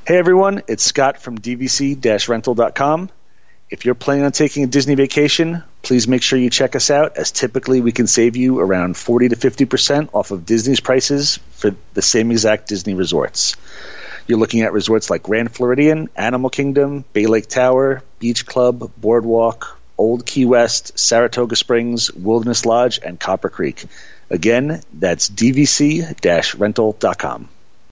Hey everyone, it's Scott from DVC-rental.com. If you're planning on taking a Disney vacation, please make sure you check us out, as typically we can save you around 40 to 50% off of Disney's prices for the same exact Disney resorts. You're looking at resorts like Grand Floridian, Animal Kingdom, Bay Lake Tower, Beach Club, Boardwalk, Old Key West, Saratoga Springs, Wilderness Lodge, and Copper Creek. Again, that's DVC-rental.com.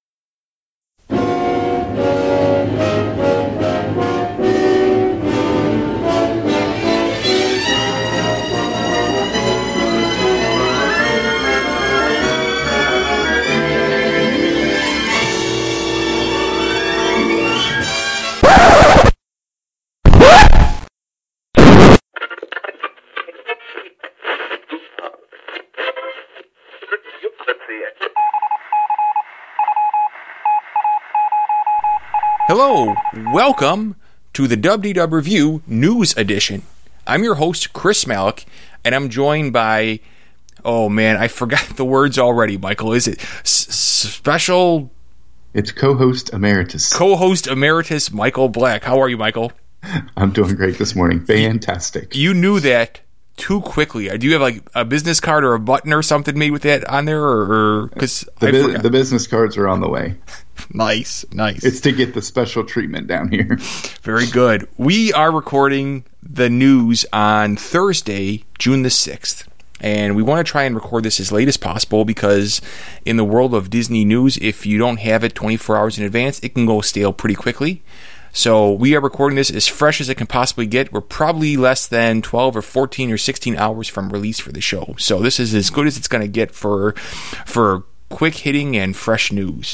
Hello, welcome to the WDW Review News Edition. I'm your host, Chris Malik, and I'm joined by, oh man, I forgot the words already, Michael. Is it special? It's co-host emeritus. Co-host emeritus, Michael Black. How are you, Michael? I'm doing great this morning. Fantastic. You knew that too quickly. Do you have like a business card or a button or something made with that on there? Or because the business cards are on the way. Nice. It's to get the special treatment down here. Very good. We are recording the news on Thursday, June the 6th. And we want to try and record this as late as possible because in the world of Disney news, if you don't have it 24 hours in advance, it can go stale pretty quickly. So we are recording this as fresh as it can possibly get. We're probably less than 12 or 14 or 16 hours from release for the show. So this is as good as it's going to get for quick hitting and fresh news.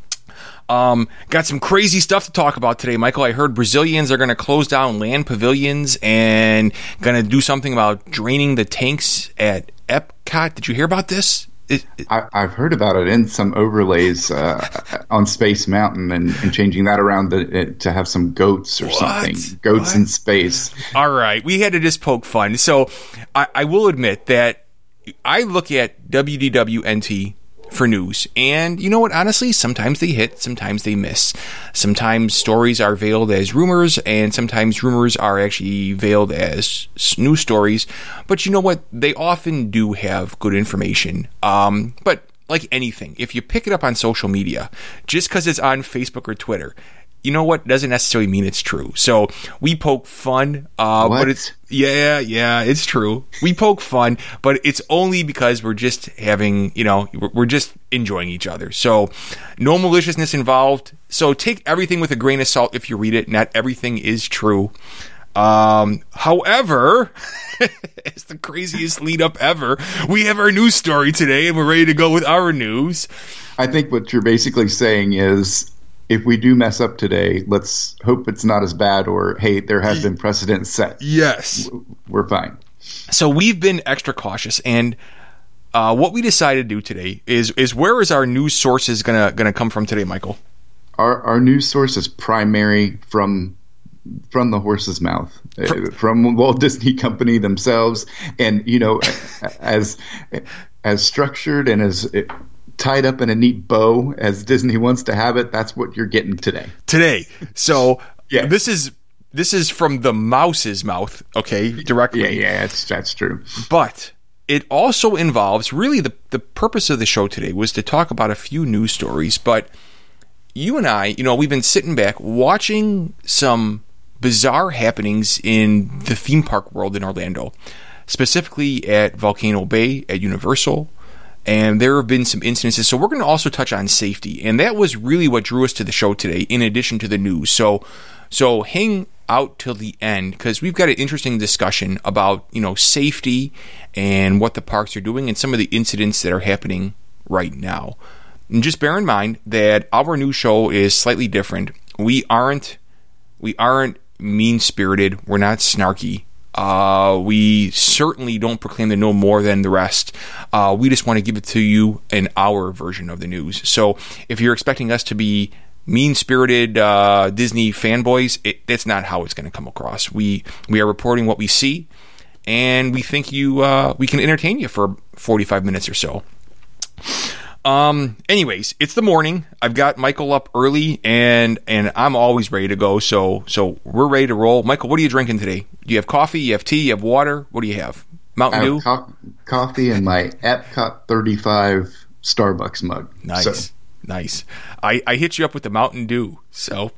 Got some crazy stuff to talk about today, Michael. I heard Brazilians are going to close down land pavilions and going to do something about draining the tanks at Epcot. Did you hear about this? I've heard about it in some overlays on Space Mountain and changing that around to have some goats or something. Goats in space. All right. We had to just poke fun. So I will admit that I look at WDWNT for news. And you know what? Honestly, sometimes they hit, sometimes they miss. Sometimes stories are veiled as rumors, and sometimes rumors are actually veiled as news stories. But you know what? They often do have good information. But like anything, if you pick it up on social media, just because it's on Facebook or Twitter, you know what? Doesn't necessarily mean it's true. So we poke fun, but it's it's true. We poke fun, but it's only because we're just having, we're just enjoying each other. So no maliciousness involved. So take everything with a grain of salt if you read it. Not everything is true. However, it's the craziest lead up ever. We have our news story today, and we're ready to go with our news. I think what you're basically saying is, if we do mess up today, let's hope it's not as bad, or, hey, there has been precedent set. Yes. We're fine. So we've been extra cautious, and what we decided to do today is where is our news sources gonna come from today, Michael? Our news source is primary from the horse's mouth, from Walt Disney Company themselves. And, as structured and as tied up in a neat bow as Disney wants to have it, that's what you're getting today. So yeah. This is from the mouse's mouth, okay, directly. Yeah, that's true. But it also involves, really the purpose of the show today was to talk about a few news stories. But you and I, we've been sitting back watching some bizarre happenings in the theme park world in Orlando, specifically at Volcano Bay, at Universal. And there have been some incidences. So we're going to also touch on safety. And that was really what drew us to the show today, in addition to the news. So hang out till the end, because we've got an interesting discussion about, safety and what the parks are doing and some of the incidents that are happening right now. And just bear in mind that our new show is slightly different. We aren't mean-spirited. We're not snarky. We certainly don't proclaim to know more than the rest. We just want to give it to you in our version of the news. So if you're expecting us to be mean-spirited Disney fanboys, that's not how it's going to come across. We are reporting what we see, and we think we can entertain you for 45 minutes or so. Anyways, it's the morning. I've got Michael up early, and I'm always ready to go. So we're ready to roll. Michael, what are you drinking today? Do you have coffee? You have tea? You have water? What do you have? Mountain Dew? Coffee and my Epcot 35 Starbucks mug. Nice. Nice. I hit you up with the Mountain Dew. So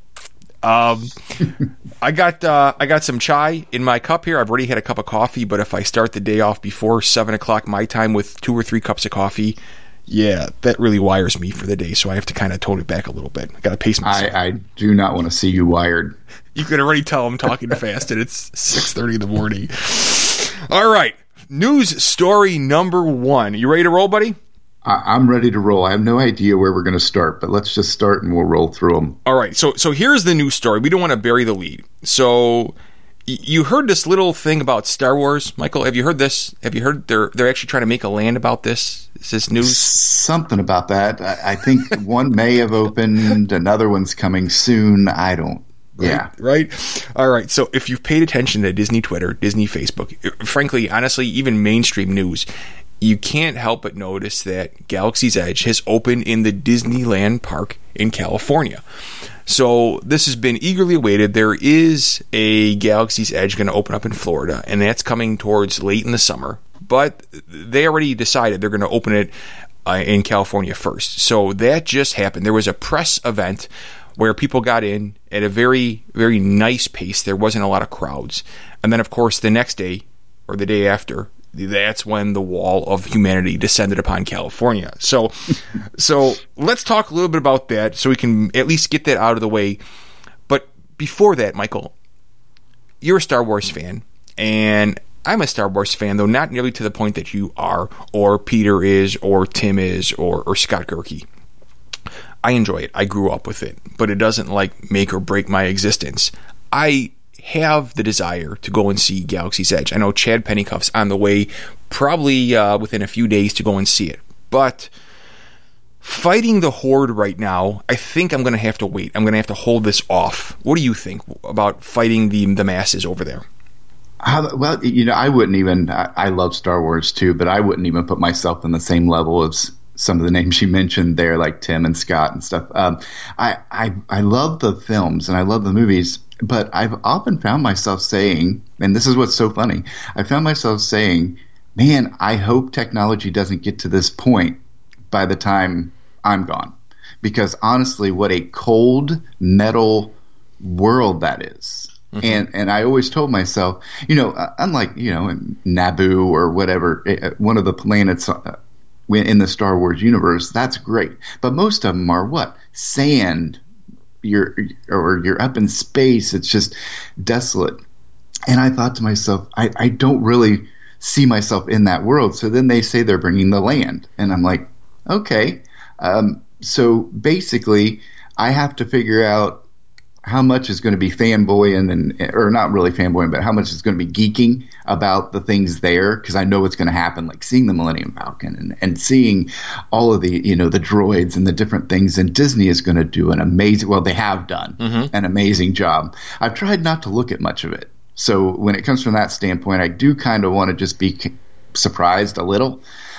I got some chai in my cup here. I've already had a cup of coffee, but if I start the day off before 7 o'clock my time with 2 or 3 cups of coffee, yeah, that really wires me for the day. So I have to kind of tone it back a little bit. I got to pace myself. I do not want to see you wired. You can already tell I'm talking fast, and it's 6:30 in the morning. All right. News story number 1. You ready to roll, buddy? I'm ready to roll. I have no idea where we're going to start, but let's just start and we'll roll through them. All right. So here's the news story. We don't want to bury the lead. So you heard this little thing about Star Wars, Michael? Have you heard this? Have you heard they're actually trying to make a land about this? Is this news? Something about that. I think one may have opened. Another one's coming soon. I don't. Yeah. Right? All right. So if you've paid attention to Disney Twitter, Disney Facebook, frankly, honestly, even mainstream news, you can't help but notice that Galaxy's Edge has opened in the Disneyland park in California. So this has been eagerly awaited. There is a Galaxy's Edge going to open up in Florida, and that's coming towards late in the summer. But they already decided they're going to open it in California first. So that just happened. There was a press event where people got in at a very, very nice pace. There wasn't a lot of crowds. And then, of course, the next day or the day after, that's when the wall of humanity descended upon California. So let's talk a little bit about that so we can at least get that out of the way. But before that, Michael, you're a Star Wars fan, and I'm a Star Wars fan, though not nearly to the point that you are, or Peter is, or Tim is, or Scott Gerke. I enjoy it. I grew up with it, but it doesn't make or break my existence. I have the desire to go and see Galaxy's Edge. I know Chad Pennycuff's on the way, probably within a few days to go and see it. But fighting the Horde right now, I think I'm going to have to wait. I'm going to have to hold this off. What do you think about fighting the masses over there? Well, I wouldn't even. I love Star Wars too, but I wouldn't even put myself on the same level as some of the names you mentioned there, like Tim and Scott and stuff. I love the films and I love the movies, but I've often found myself saying, and this is what's so funny, I found myself saying, man, I hope technology doesn't get to this point by the time I'm gone. Because honestly, what a cold metal world that is. Mm-hmm. And I always told myself, unlike, Naboo or whatever, one of the planets in the Star Wars universe, that's great. But most of them are what? Sand. You're up in space. It's just desolate. And I thought to myself, I don't really see myself in that world. So then they say they're bringing the land. And I'm like, okay. So basically, I have to figure out how much is going to be fanboying or not really fanboying, but how much is going to be geeking about the things there, because I know what's going to happen, like seeing the Millennium Falcon and seeing all of the the droids and the different things. And Disney is going to do they have done an amazing job. I've tried not to look at much of it. So when it comes from that standpoint, I do kind of want to just be surprised a little.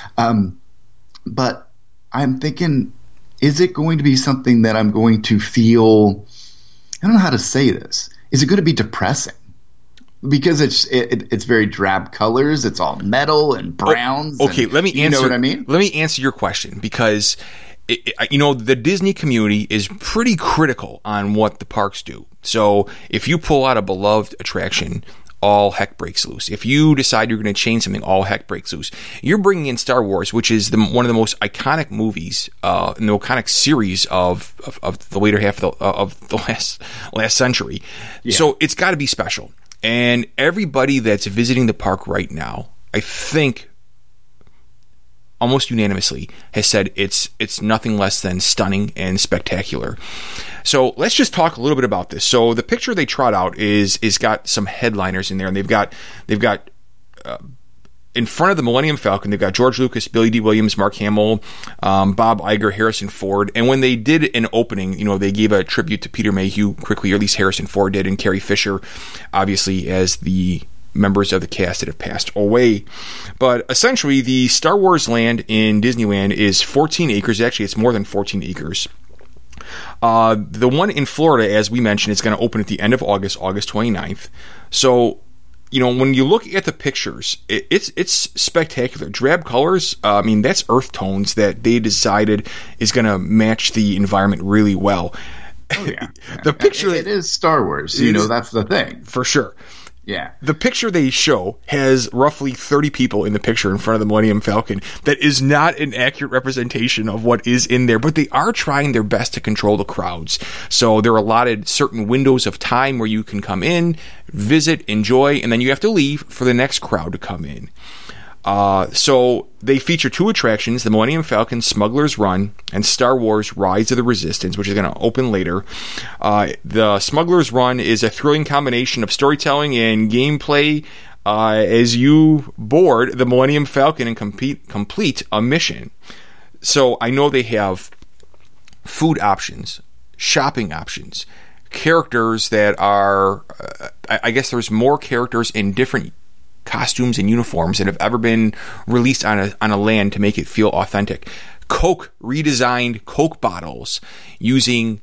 But I'm thinking, is it going to be something that I'm going to feel, I don't know how to say this. Is it going to be depressing? Because it's very drab colors. It's all metal and browns. Okay, let me answer. You know what I mean? Let me answer your question, because the Disney community is pretty critical on what the parks do. So if you pull out a beloved attraction, all heck breaks loose. If you decide you're going to change something, all heck breaks loose. You're bringing in Star Wars, which is one of the most iconic movies in the iconic series of the later half of the last century. Yeah. So it's got to be special. And everybody that's visiting the park right now, I think, almost unanimously, has said it's nothing less than stunning and spectacular. So let's just talk a little bit about this. So the picture they trot out is got some headliners in there, and they've got in front of the Millennium Falcon, they've got George Lucas, Billy D. Williams, Mark Hamill, Bob Iger, Harrison Ford. And when they did an opening, they gave a tribute to Peter Mayhew quickly, or at least Harrison Ford did, and Carrie Fisher, obviously, as the members of the cast that have passed away. But essentially, the Star Wars land in Disneyland is 14 acres. Actually, it's more than 14 acres. The one in Florida, as we mentioned, is going to open at the end of August 29th. So, when you look at the pictures, it's spectacular. Drab colors, that's earth tones that they decided is going to match the environment really well. Oh, yeah. The picture... It is Star Wars, that's the thing. For sure. Yeah. The picture they show has roughly 30 people in the picture in front of the Millennium Falcon. That is not an accurate representation of what is in there, but they are trying their best to control the crowds. So they're allotted certain windows of time where you can come in, visit, enjoy, and then you have to leave for the next crowd to come in. So they feature 2 attractions, the Millennium Falcon Smuggler's Run and Star Wars Rise of the Resistance, which is going to open later. The Smuggler's Run is a thrilling combination of storytelling and gameplay as you board the Millennium Falcon and complete a mission. So I know they have food options, shopping options, characters that are, I guess there's more characters in different costumes and uniforms that have ever been released on a land to make it feel authentic. Coke, redesigned Coke bottles using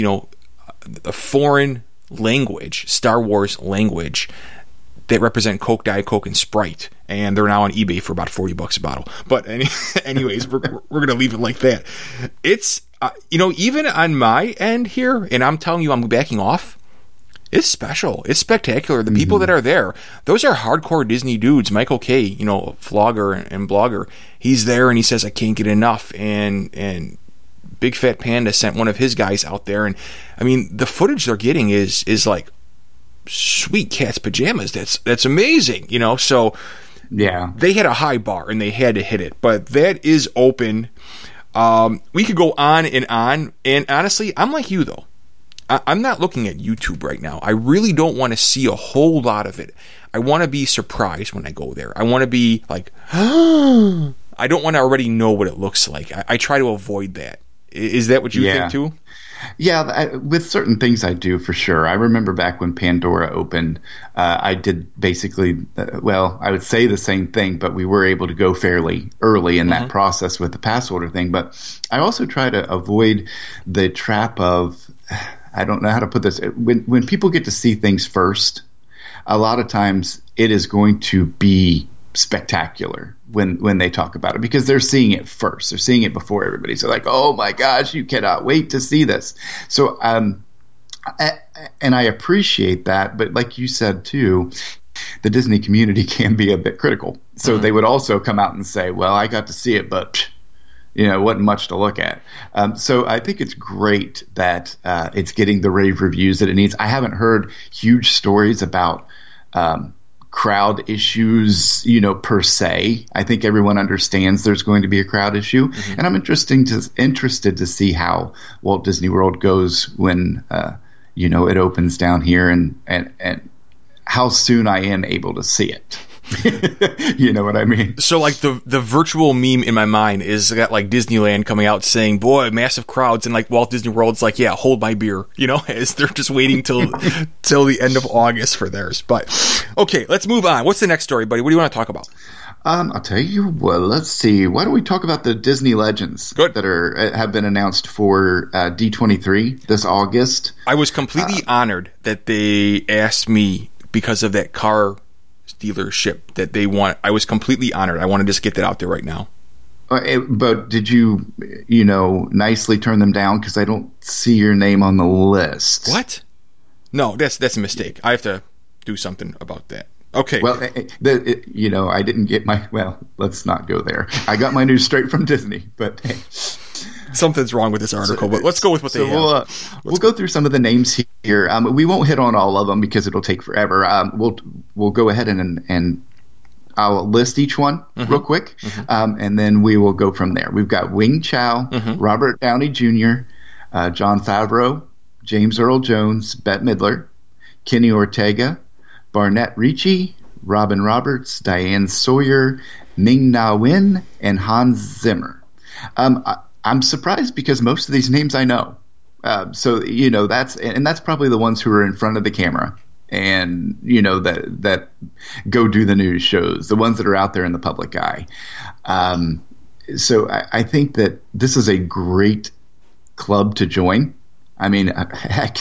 a foreign language, Star Wars language, that represent Coke, Diet Coke, and Sprite, and they're now on eBay for about $40 a bottle. But anyways, we're going to leave it like that. It's even on my end here, and I'm telling you, I'm backing off. It's special. It's spectacular. The people that are there, those are hardcore Disney dudes. Michael Kay, vlogger and blogger, he's there and he says, I can't get enough. And Big Fat Panda sent one of his guys out there. And the footage they're getting is like sweet cat's pajamas. That's amazing, So yeah, they had a high bar and they had to hit it. But that is open. We could go on. And honestly, I'm like you, though. I'm not looking at YouTube right now. I really don't want to see a whole lot of it. I want to be surprised when I go there. I want to be like, I don't want to already know what it looks like. I try to avoid that. Is that what you think too? Yeah, with certain things I do for sure. I remember back when Pandora opened, I did basically, I would say the same thing, but we were able to go fairly early in that process with the pass order thing. But I also try to avoid the trap of, I don't know how to put this. When people get to see things first, a lot of times it is going to be spectacular when they talk about it because they're seeing it first. They're seeing it before everybody. So like, oh my gosh, you cannot wait to see this. So, and I appreciate that. But like you said too, the Disney community can be a bit critical. So they would also come out and say, well, I got to see it, but it wasn't much to look at. So I think it's great that it's getting the rave reviews that it needs. I haven't heard huge stories about crowd issues, per se. I think everyone understands there's going to be a crowd issue, and I'm interested to see how Walt Disney World goes when it opens down here, and how soon I am able to see it. You know what I mean? So like the virtual meme in my mind is got like Disneyland coming out saying, boy, massive crowds, and like Walt Disney World's like, yeah, hold my beer, as they're just waiting till the end of August for theirs. But okay, let's move on. What's the next story, buddy? What do you want to talk about? I'll tell you what, let's see. Why don't we talk about the Disney Legends that have been announced for D23 this August? I was completely honored that they asked me because of that car dealership that they want. I was completely honored. I want to just get that out there right now. But did you, nicely turn them down? Because I don't see your name on the list. What? No, that's a mistake. I have to do something about that. Okay. Well, I didn't get my. Well, let's not go there. I got my news straight from Disney, but hey. Something's wrong with this article, but let's go with what they have. We'll go through some of the names here. We won't hit on all of them because it'll take forever. We'll go ahead and I'll list each one real quick, and then we will go from there. We've got Wing Chow, Robert Downey Jr., Jon Favreau, James Earl Jones, Bette Midler, Kenny Ortega, Barnett Ricci, Robin Roberts, Diane Sawyer, Ming-Na Wen, and Hans Zimmer. I'm surprised because most of these names I know. So that's probably the ones who are in front of the camera and that go do the news shows, the ones that are out there in the public eye. So I think that this is a great club to join. I mean, heck,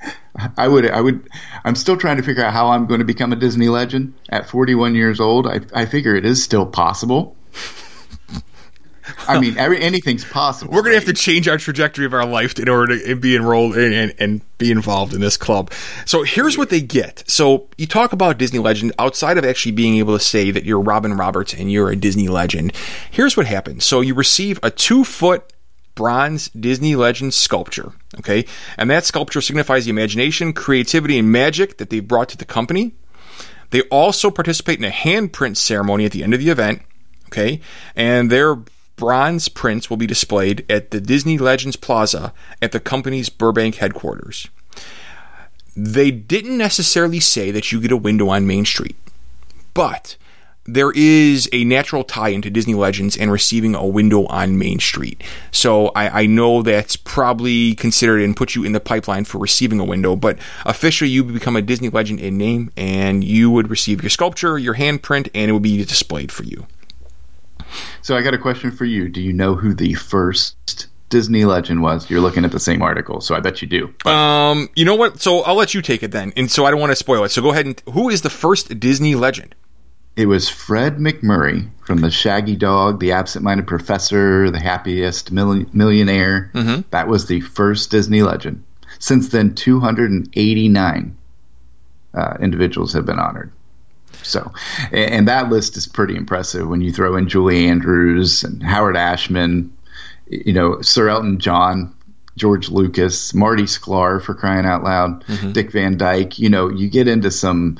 I'm still trying to figure out how I'm going to become a Disney legend at 41 years old. I figure it is still possible. I mean, anything's possible. We're going to have to change our trajectory of our life in order to be enrolled and be involved in this club. So here's what they get. So you talk about Disney legend outside of actually being able to say that you're Robin Roberts and you're a Disney legend. Here's what happens. So you receive a 2-foot bronze Disney legend sculpture. Okay. And that sculpture signifies the imagination, creativity, and magic that they've brought to the company. They also participate in a handprint ceremony at the end of the event. Okay. And their bronze prints will be displayed at the Disney Legends Plaza at the company's Burbank headquarters. They didn't necessarily say that you get a window on Main Street, but there is a natural tie into Disney Legends and receiving a window on Main Street. So I know that's probably considered and put you in the pipeline for receiving a window, but officially you become a Disney legend in name, and you would receive your sculpture, your handprint, and it will be displayed for you. So I got a question for you. Do you know who the first Disney legend was? You're looking at the same article, so I bet you do. You know what? So I'll let you take it then. And so I don't want to spoil it. So go ahead and who is the first Disney legend? It was Fred McMurray from The Shaggy Dog, The Absent-Minded Professor, The Happiest Millionaire. Mm-hmm. That was the first Disney legend. Since then, 289 individuals have been honored. So, and that list is pretty impressive when you throw in Julie Andrews and Howard Ashman, Sir Elton John, George Lucas, Marty Sklar, for crying out loud, mm-hmm. Dick Van Dyke. You get into some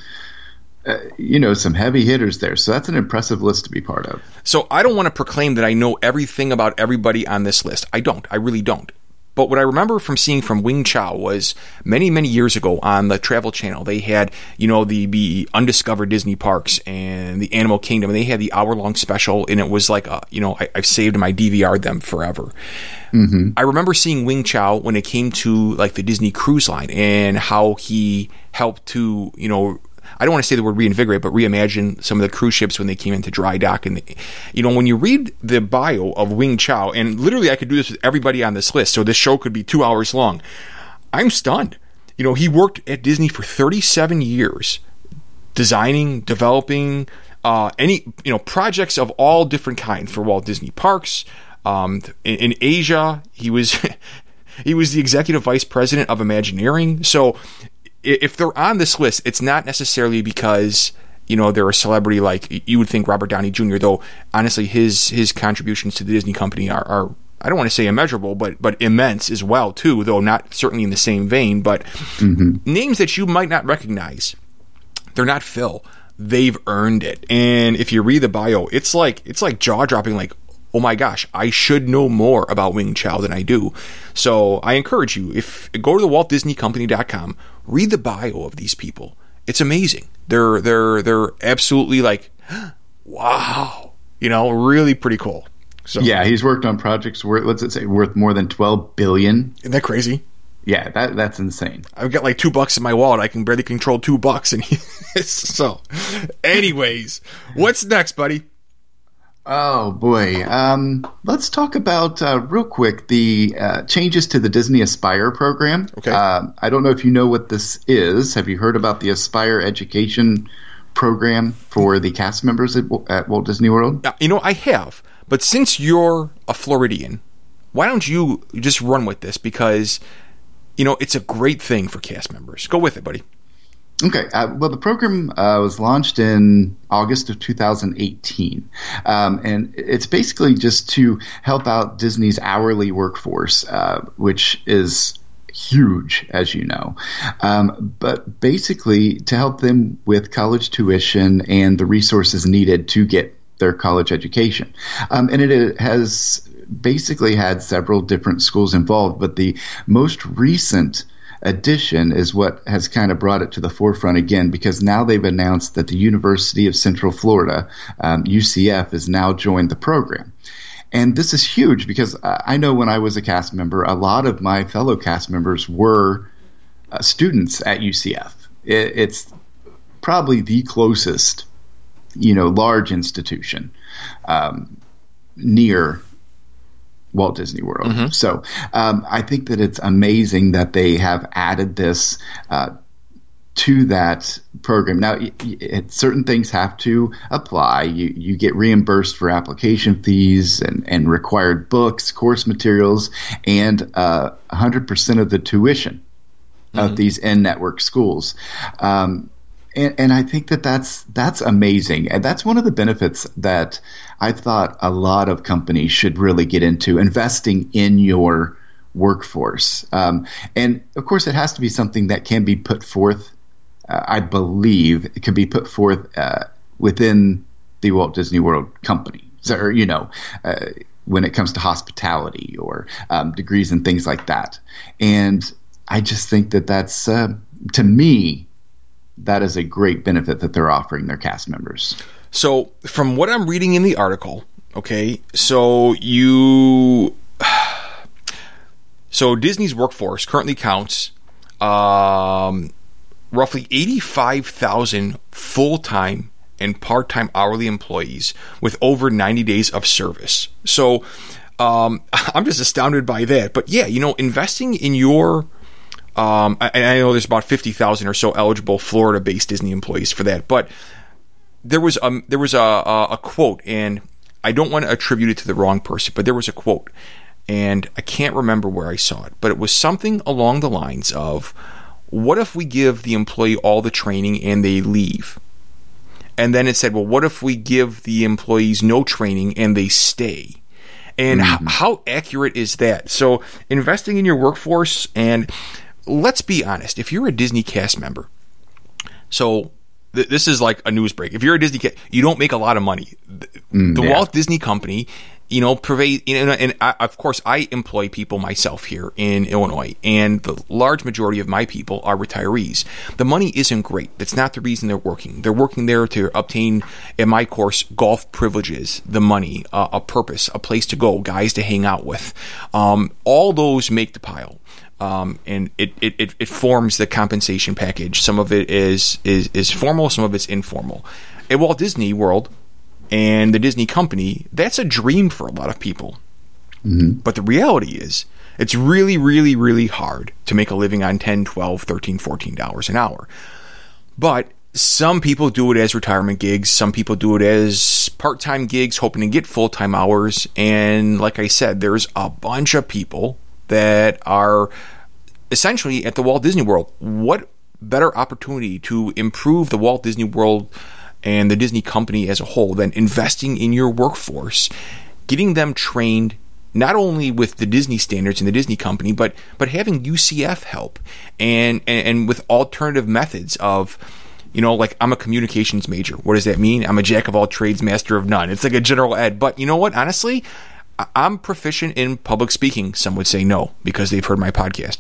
heavy hitters there. So that's an impressive list to be part of. So I don't want to proclaim that I know everything about everybody on this list. I don't. I really don't. But what I remember from seeing from Wing Chow was many, many years ago on the Travel Channel, they had, the undiscovered Disney parks and the Animal Kingdom, and they had the hour-long special, and it was like, I've saved my DVR'd them forever. Mm-hmm. I remember seeing Wing Chow when it came to like the Disney Cruise Line and how he helped to, I don't want to say the word reinvigorate, but reimagine some of the cruise ships when they came into dry dock. And, when you read the bio of Wing Chow, and literally I could do this with everybody on this list, so this show could be 2 hours long, I'm stunned. He worked at Disney for 37 years, designing, developing projects of all different kinds for Walt Disney Parks. In Asia, he was he was the executive vice president of Imagineering. So if they're on this list, it's not necessarily because, they're a celebrity like you would think Robert Downey Jr., though honestly his contributions to the Disney company are I don't want to say immeasurable, but immense as well too, though not certainly in the same vein, but mm-hmm. names that you might not recognize. They're not Phil. They've earned it. And if you read the bio, it's like jaw-dropping, like, oh my gosh, I should know more about Wing Chow than I do. So I encourage you, go to the WaltDisneyCompany.com, read the bio of these people. It's amazing. They're absolutely like, wow, really pretty cool. So yeah, he's worked on projects worth more than $12 billion. Isn't that crazy? Yeah, that's insane. I've got like $2 in my wallet. I can barely control $2, and so. Anyways, what's next, buddy? Oh, boy. Let's talk about, real quick, the changes to the Disney Aspire program. Okay. I don't know if you know what this is. Have you heard about the Aspire education program for the cast members at Walt Disney World? I have. But since you're a Floridian, why don't you just run with this? Because, it's a great thing for cast members. Go with it, buddy. Okay. Well, the program was launched in August of 2018. And it's basically just to help out Disney's hourly workforce, which is huge, as you know. But basically to help them with college tuition and the resources needed to get their college education. And it has basically had several different schools involved, but the most recent addition is what has kind of brought it to the forefront again, because now they've announced that the University of Central Florida, UCF, has now joined the program. And this is huge because I know when I was a cast member, a lot of my fellow cast members were students at UCF. It's probably the closest, large institution near Walt Disney World. Mm-hmm. So I think that it's amazing that they have added this to that program. Now, certain things have to apply. You get reimbursed for application fees and required books, course materials, and 100% of the tuition of these in-network schools. And I think that's amazing. And that's one of the benefits that I thought a lot of companies should really get into, investing in your workforce. And of course, it has to be something that can be put forth. I believe it can be put forth within the Walt Disney World company. So, when it comes to hospitality or degrees and things like that. And I just think that that's, to me, that is a great benefit that they're offering their cast members. So from what I'm reading in the article, okay, so Disney's workforce currently counts roughly 85,000 full-time and part-time hourly employees with over 90 days of service. So I'm just astounded by that. But yeah, investing in your I know there's about 50,000 or so eligible Florida-based Disney employees for that, but there was a quote, and I don't want to attribute it to the wrong person, but there was a quote, and I can't remember where I saw it, but it was something along the lines of, what if we give the employee all the training and they leave? And then it said, well, what if we give the employees no training and they stay? And how accurate is that? So investing in your workforce, and let's be honest, if you're a Disney cast member, so this is like a news break. If you're a Disney cast, you don't make a lot of money. The Walt Disney Company, pervade, and of course I employ people myself here in Illinois, and the large majority of my people are retirees. The money isn't great. That's not the reason they're working. They're working there to obtain, in my course, golf privileges, the money, a purpose, a place to go, guys to hang out with. All those make the pile. And it forms the compensation package. Some of it is formal, some of it's informal. At Walt Disney World and the Disney Company, that's a dream for a lot of people. Mm-hmm. But the reality is, it's really, really, really hard to make a living on $10, $12, $13, $14 an hour. But some people do it as retirement gigs. Some people do it as part-time gigs, hoping to get full-time hours. And like I said, there's a bunch of people that are essentially at the Walt Disney World. What better opportunity to improve the Walt Disney World and the Disney Company as a whole than investing in your workforce, getting them trained not only with the Disney standards and the Disney Company, but having UCF help and with alternative methods of, like I'm a communications major. What does that mean? I'm a jack of all trades, master of none. It's like a general ed. But you know what? Honestly, I'm proficient in public speaking. Some would say no, because they've heard my podcast.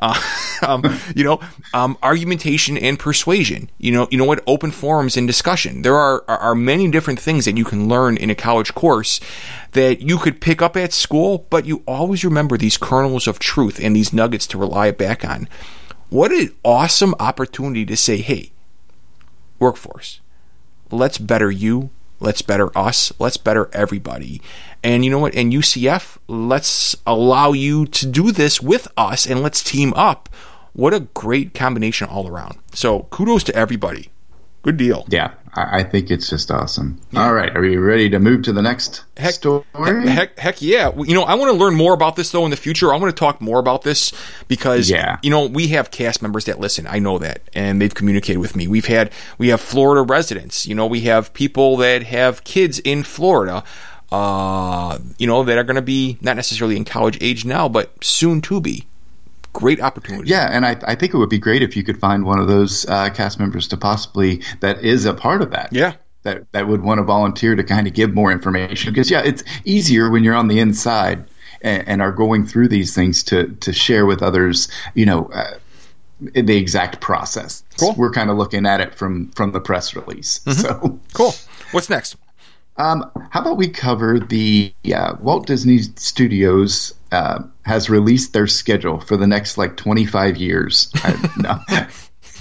Argumentation and persuasion. Open forums and discussion. There are many different things that you can learn in a college course that you could pick up at school, but you always remember these kernels of truth and these nuggets to rely back on. What an awesome opportunity to say, hey, workforce, let's better you. Let's better us. Let's better everybody. And you know what? And UCF, let's allow you to do this with us and let's team up. What a great combination all around. So kudos to everybody. Good deal. Yeah, I think it's just awesome. Yeah. All right, are you ready to move to the next story? Heck yeah. I want to learn more about this, though, in the future. I want to talk more about this because, we have cast members that listen. I know that, and they've communicated with me. We have Florida residents. We have people that have kids in Florida, that are going to be not necessarily in college age now, but soon to be. Great opportunity. Yeah, and I think it would be great if you could find one of those cast members to possibly that is a part of that. Yeah. That would want to volunteer to kind of give more information. Because, it's easier when you're on the inside and are going through these things to share with others, the exact process. Cool. We're kind of looking at it from the press release. Mm-hmm. So cool. What's next? How about we cover the Walt Disney Studios has released their schedule for the next 25 years. No,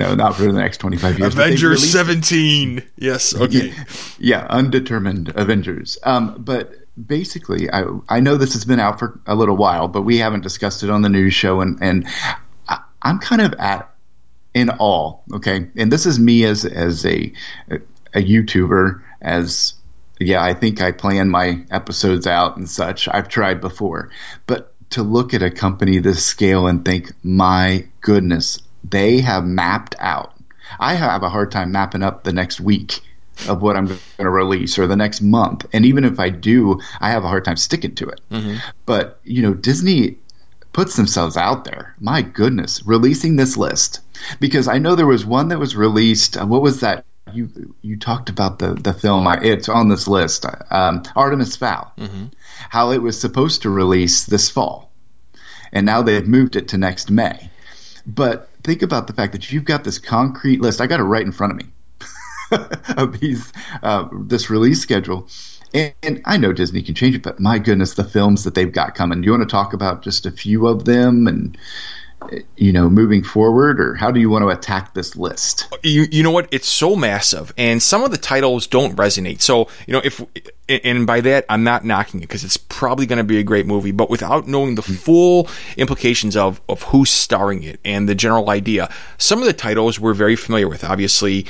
No, not for the next 25 years. Avengers 17. Yes. Okay. Yeah, undetermined Avengers. But basically, I know this has been out for a little while, but we haven't discussed it on the news show, and I'm kind of in awe. Okay, and this is me as a YouTuber. I think I plan my episodes out and such. I've tried before, but to look at a company this scale and think, my goodness, they have mapped out. I have a hard time mapping up the next week of what I'm going to release or the next month. And even if I do, I have a hard time sticking to it. Mm-hmm. But, Disney puts themselves out there. My goodness, releasing this list. Because I know there was one that was released. What was that? You talked about the film. It's on this list. Artemis Fowl. Mm-hmm. How it was supposed to release this fall. And now they've moved it to next May. But think about the fact that you've got this concrete list. I got it right in front of me of this release schedule. And I know Disney can change it, but my goodness, the films that they've got coming. Do you want to talk about just a few of them and, moving forward, or how do you want to attack this list? You know what? It's so massive, and some of the titles don't resonate. So, and by that, I'm not knocking it because it's probably going to be a great movie, but without knowing the full implications of who's starring it and the general idea, some of the titles we're very familiar with. Obviously,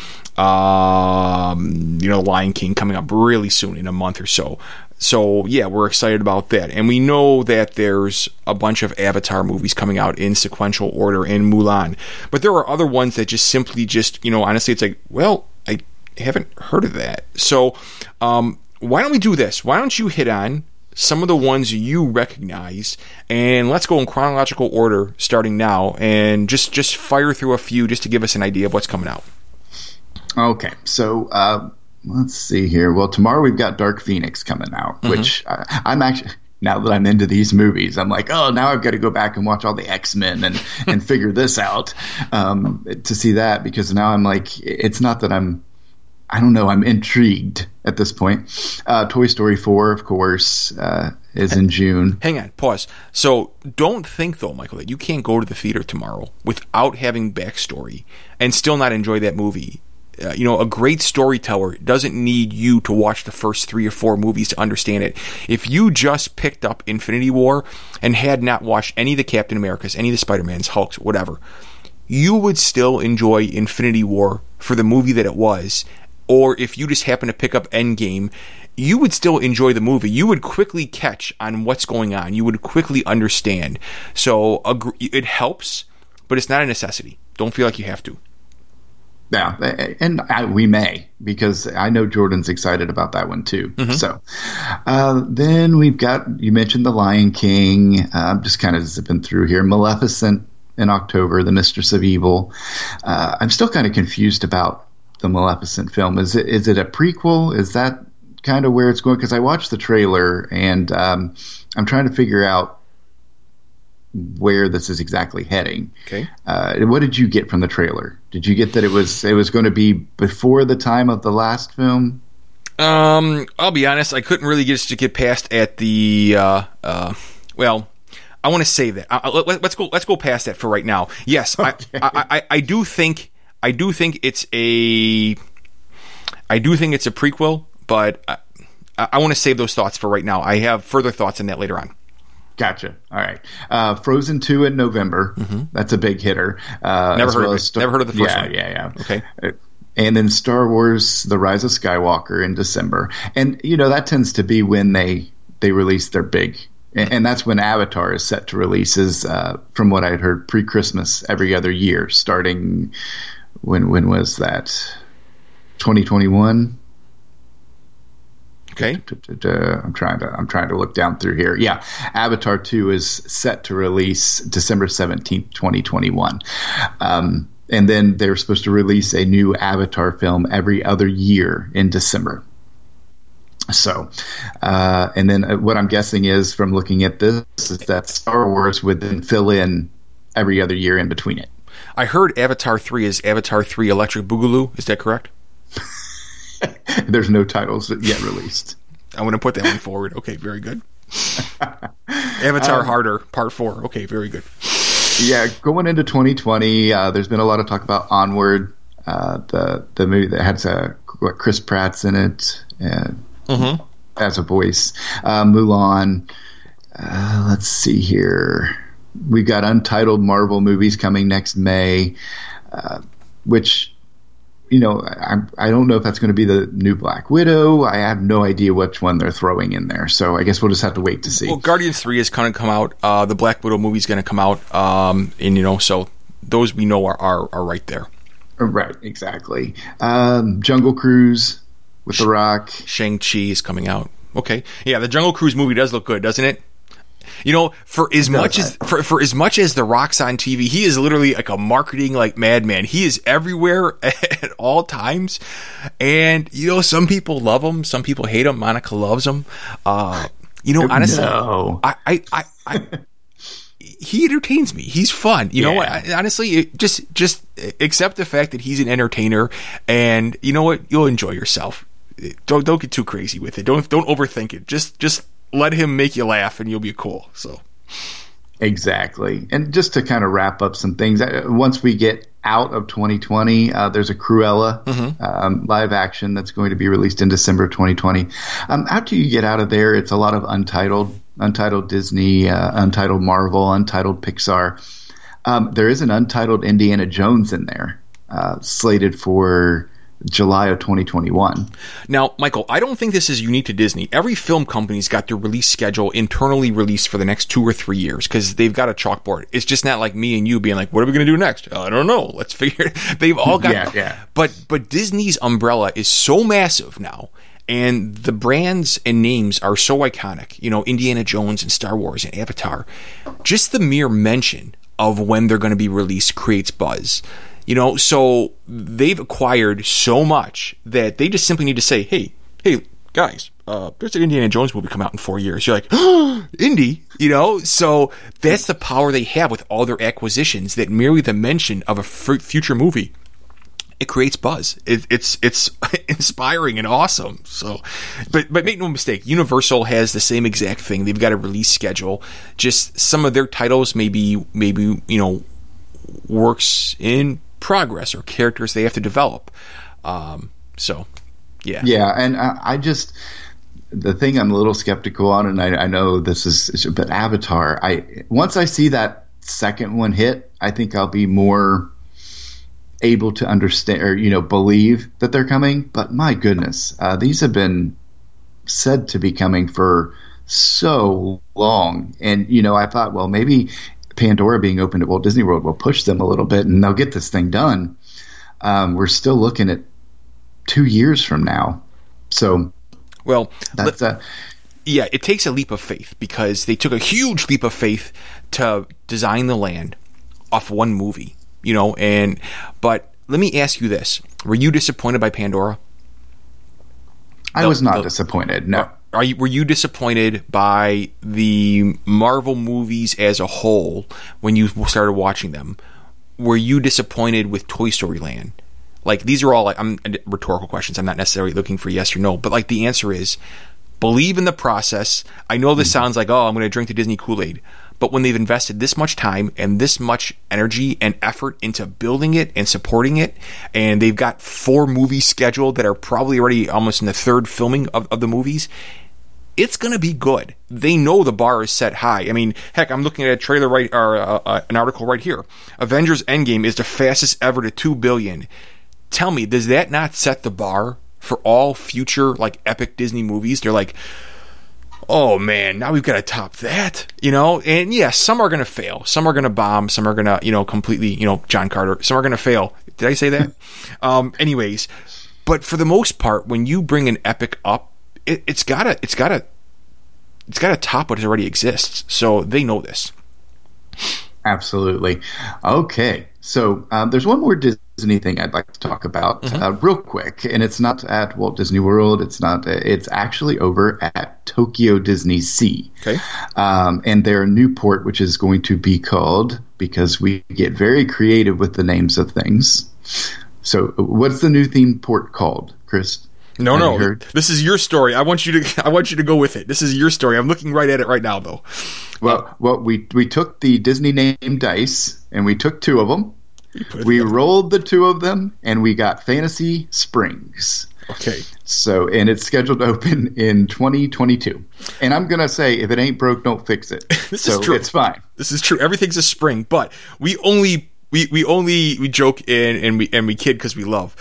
Lion King coming up really soon in a month or so. So, yeah, we're excited about that. And we know that there's a bunch of Avatar movies coming out in sequential order in Mulan. But there are other ones that honestly, it's like, well, I haven't heard of that. So, why don't we do this? Why don't you hit on some of the ones you recognize, and let's go in chronological order starting now, and just fire through a few just to give us an idea of what's coming out. Okay, so let's see here. Well, tomorrow we've got Dark Phoenix coming out, which I'm actually, now that I'm into these movies, I'm like, oh, now I've got to go back and watch all the X-Men and figure this out to see that, because now I'm like, it's not that I'm intrigued at this point. Toy Story 4, of course, is in June. Hang on, pause. So don't think, though, Michael, that you can't go to the theater tomorrow without having backstory and still not enjoy that movie. A great storyteller doesn't need you to watch the first 3 or 4 movies to understand it. If you just picked up Infinity War and had not watched any of the Captain Americas, any of the Spider-Mans, Hulks, whatever, you would still enjoy Infinity War for the movie that it was. Or if you just happen to pick up Endgame, you would still enjoy the movie. You would quickly catch on what's going on. You would quickly understand. So it helps, but it's not a necessity. Don't feel like you have to. Yeah, and we may, because I know Jordan's excited about that one too. Mm-hmm. So then we've got, you mentioned The Lion King. I'm just kind of zipping through here. Maleficent in October, The Mistress of Evil. I'm still kind of confused about the Maleficent film. Is it a prequel? Is that kind of where it's going? Because I watched the trailer and I'm trying to figure out where this is exactly heading. Okay. What did you get from the trailer? Did you get that it was going to be before the time of the last film? I'll be honest, I couldn't really get past at the well, I want to save that. Let's go past that for right now. Yes, okay. I do think it's a prequel, but I want to save those thoughts for right now. I have further thoughts on that later on. Gotcha. All right. Frozen 2 in November. Mm-hmm. That's a big hitter. Never heard of the first one. Yeah. Okay. And then Star Wars: The Rise of Skywalker in December. And, that tends to be when they release their big. And that's when Avatar is set to release, from what I had heard, pre-Christmas every other year, starting, when was that? 2021? Okay. I'm trying to look down through here. Yeah, Avatar 2 is set to release December 17th, 2021. And then they're supposed to release a new Avatar film every other year in December. So, and then what I'm guessing is, from looking at this, is that Star Wars would then fill in every other year in between it. I heard Avatar 3 is Avatar 3 Electric Boogaloo. Is that correct? There's no titles yet released. I'm going to put that one forward. Okay, very good. Avatar Harder, Part 4. Okay, very good. Yeah, going into 2020, there's been a lot of talk about Onward, the movie that has Chris Pratt's in it as a voice. Mulan. Let's see here. We've got untitled Marvel movies coming next May, which, I don't know if that's going to be the new Black Widow. I have no idea which one they're throwing in there. So I guess we'll just have to wait to see. Well, Guardians 3 is going to come out. The Black Widow movie is going to come out. So those we know are right there. Right, exactly. Jungle Cruise with The Rock. Shang-Chi is coming out. Okay. Yeah, the Jungle Cruise movie does look good, doesn't it? For as much as The Rock's on TV, he is literally like a marketing madman. He is everywhere at all times, and some people love him, some people hate him. Monica loves him. Honestly, no. I he entertains me. He's fun. You know what? Honestly, just accept the fact that he's an entertainer, and you know what? You'll enjoy yourself. Don't get too crazy with it. Don't overthink it. Just let him make you laugh and you'll be cool. So exactly. And just to kind of wrap up some things, once we get out of 2020, there's a Cruella live action that's going to be released in December of 2020. After you get out of there, it's a lot of untitled Disney, untitled Marvel, untitled Pixar. There is an untitled Indiana Jones in there, slated for July of 2021. Now, Michael, I don't think this is unique to Disney. Every film company's got their release schedule internally released for the next 2 or 3 years because they've got a chalkboard. It's just not like me and you being like, what are we going to do next? I don't know. Let's figure it. They've all got... But Disney's umbrella is so massive now, and the brands and names are so iconic. Indiana Jones and Star Wars and Avatar. Just the mere mention of when they're going to be released creates buzz. So they've acquired so much that they just simply need to say, hey, guys, there's an Indiana Jones movie come out in 4 years. You're like, Indy, So that's the power they have with all their acquisitions, that merely the mention of a future movie, it creates buzz. It's inspiring and awesome. So, but make no mistake, Universal has the same exact thing. They've got a release schedule. Just some of their titles maybe works in progress or characters they have to develop. Yeah, and I just, the thing I'm a little skeptical on, and I know this is, but Avatar, once I see that second one hit, I think I'll be more able to understand or believe that they're coming. But my goodness, these have been said to be coming for so long, and I thought, well, maybe Pandora being open at Walt Disney World will push them a little bit and they'll get this thing done. We're still looking at 2 years from now. So, well, that's it takes a leap of faith because they took a huge leap of faith to design the land off one movie, but let me ask you this. Were you disappointed by Pandora? I was not disappointed. No. Were you disappointed by the Marvel movies as a whole when you started watching them? Were you disappointed with Toy Story Land? These are all rhetorical questions. I'm not necessarily looking for yes or no, but the answer is believe in the process. I know this sounds like, I'm going to drink the Disney Kool-Aid, but when they've invested this much time and this much energy and effort into building it and supporting it, and they've got 4 movies scheduled that are probably already almost in the 3rd filming of the movies, it's going to be good. They know the bar is set high. I mean, heck, I'm looking at a trailer an article right here. Avengers Endgame is the fastest ever to $2 billion. Tell me, does that not set the bar for all future epic Disney movies? They're like, oh man, now we've got to top that, And yeah, some are going to fail, some are going to bomb, some are going to, completely, John Carter. Some are going to fail. Did I say that? Anyways, but for the most part, when you bring an epic up, it's gotta top what already exists. So they know this. Absolutely. Okay, so there's one more Disney thing I'd like to talk about real quick, and it's not at Walt Disney World. It's not. It's actually over at Tokyo Disney Sea. Okay. And their new port, which is going to be called, because we get very creative with the names of things. So, what's the new theme port called, Chris? No. This is your story. I want you to go with it. This is your story. I'm looking right at it right now, though. Well, we took the Disney name dice, and we took 2 of them. We rolled the 2 of them, and we got Fantasy Springs. Okay. So, and it's scheduled to open in 2022. And I'm going to say, if it ain't broke, don't fix it. This is true. It's fine. This is true. Everything's a spring, but we joke and we kid because we love.